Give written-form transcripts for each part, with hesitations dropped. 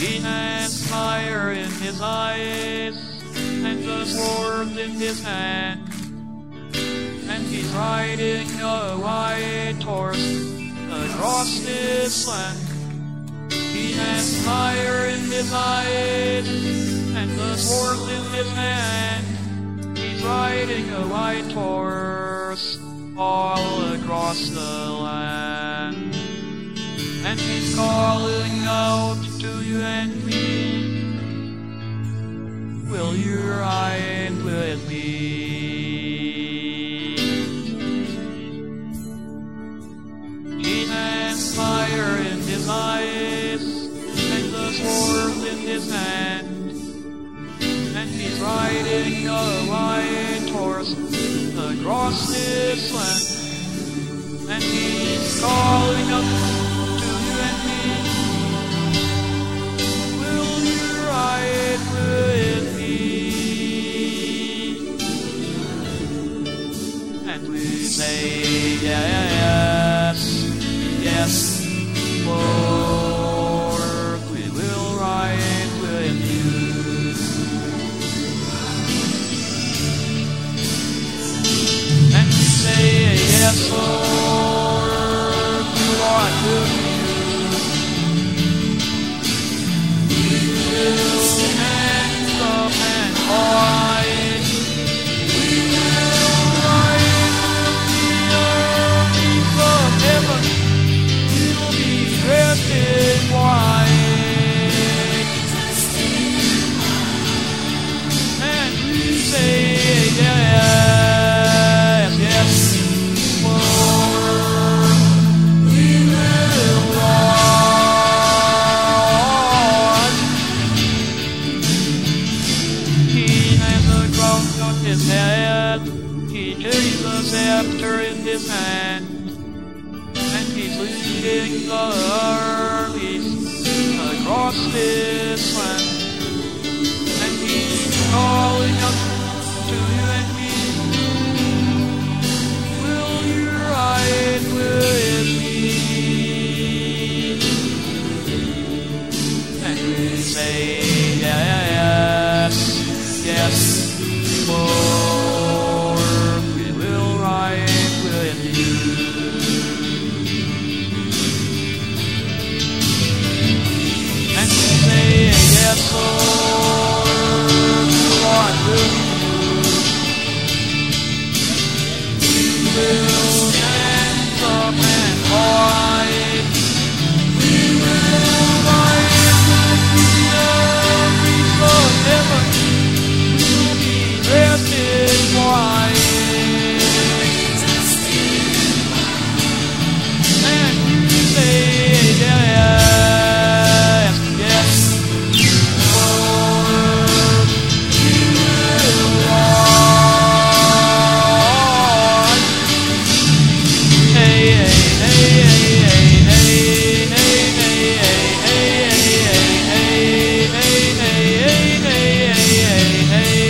He has fire in his eyes, and the sword in his hand. And he's riding a white horse across this land. He has fire in his eyes, and the sword in his hand. He's riding a white horse all across the land. And he's calling out to you and me, will you ride with me? He has fire in his eyes, and the sword in his hand. And he's riding a white horse across this land. And he's calling out to you and me, will you ride with me? And we say yes, yes, Lord, we will ride with you. And we say yes, Lord, we want to. His head, he carries the scepter in his hand, and he's leading the armies across this land. And he's calling out to you and me, will you ride with me? And we say yes, yes, Lord, we will ride with you. And we say yes, Lord, we want with you. We will stand up and ride. We will ride with the armies of heaven. Dressed in white, and you say yes, yes, Lord, you will ride. Hey, hey, hey, hey, hey, hey, hey, hey, hey, hey, hey, hey, hey, hey.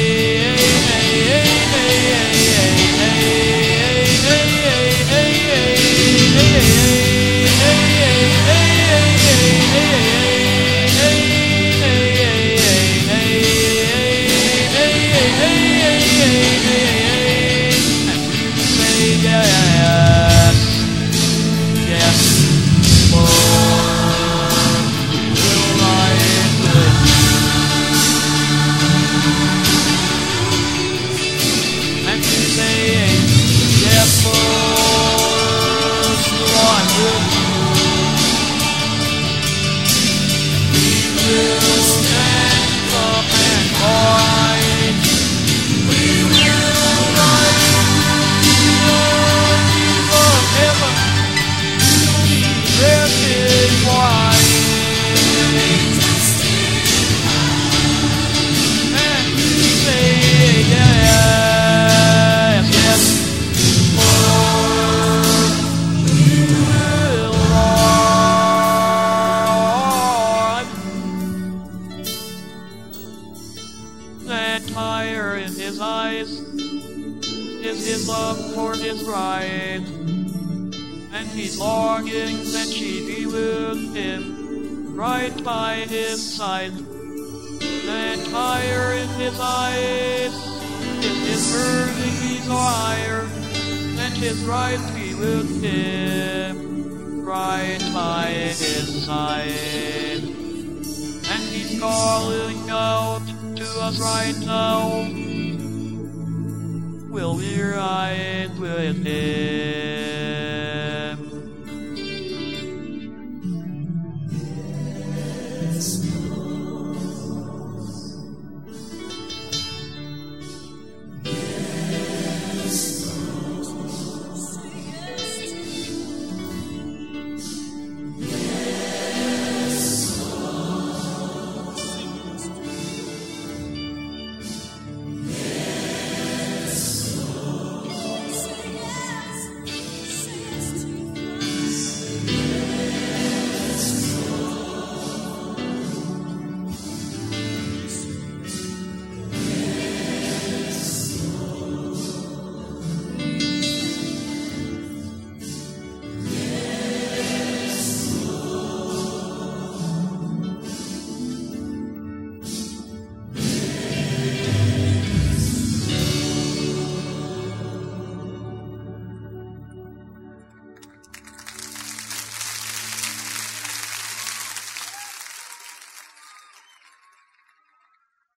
Fire in his eyes is his love for his bride, and he's longing that she be with him right by his side. And fire in his eyes, if his burning desire, and his right he will dim, right by his side. And he's calling out to us right now, will we ride with him?